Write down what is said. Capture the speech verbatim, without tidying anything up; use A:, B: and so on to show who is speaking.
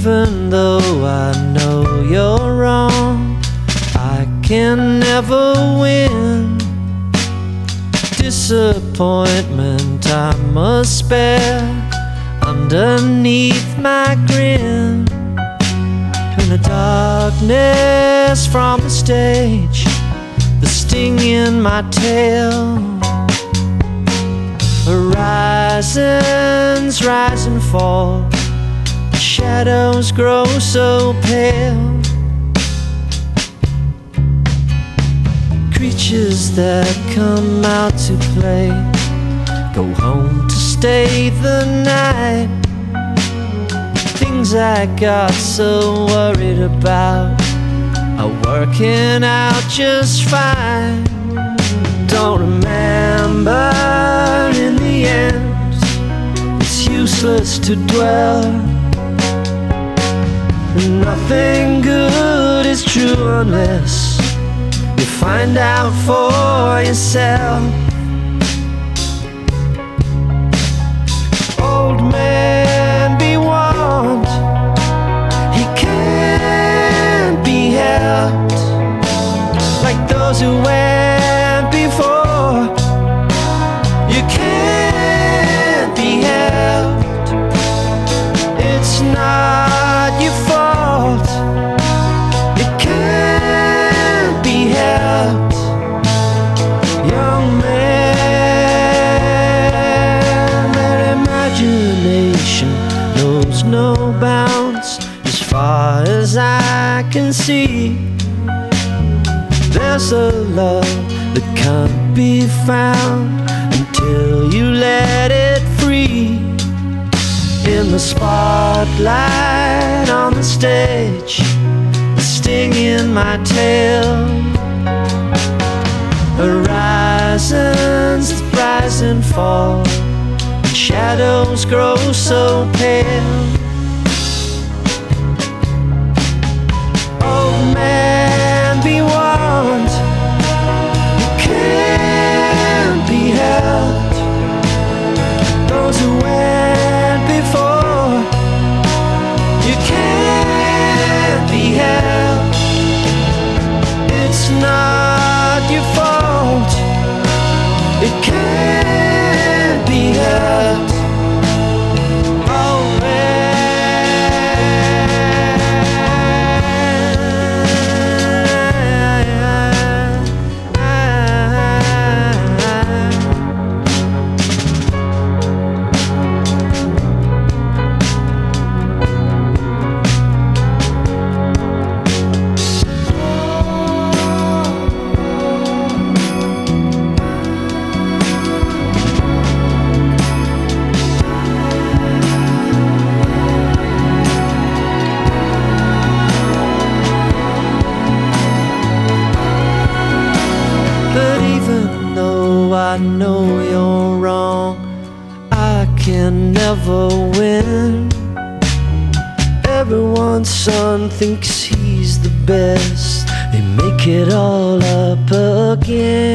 A: even though I know you're wrong, I can never win. Disappointment I must bear underneath my grin. In the darkness from the stage, the sting in my tail. Horizons rise and fall, shadows grow so pale. Creatures that come out to play go home to stay the night. Things I got so worried about are working out just fine. Don't remember in the end, it's useless to dwell. Nothing good is true unless you find out for yourself. Old man be warned, he can't be helped. Like those who went before, you can't be helped. It's not your fault, it can't be helped. Young man, their imagination knows no bounds. As far as I can see, there's a love that can't be found until you let it free. In the spotlight on the stage, the sting in my tail. Horizons that rise and fall, shadows grow so pale. Old man be warned, you can't be helped. Those who went before, you can't be helped. It's not your fault, it can't be helped. Oh man, I know you're wrong, I can never win. Everyone's son thinks he's the best, they make it all up again.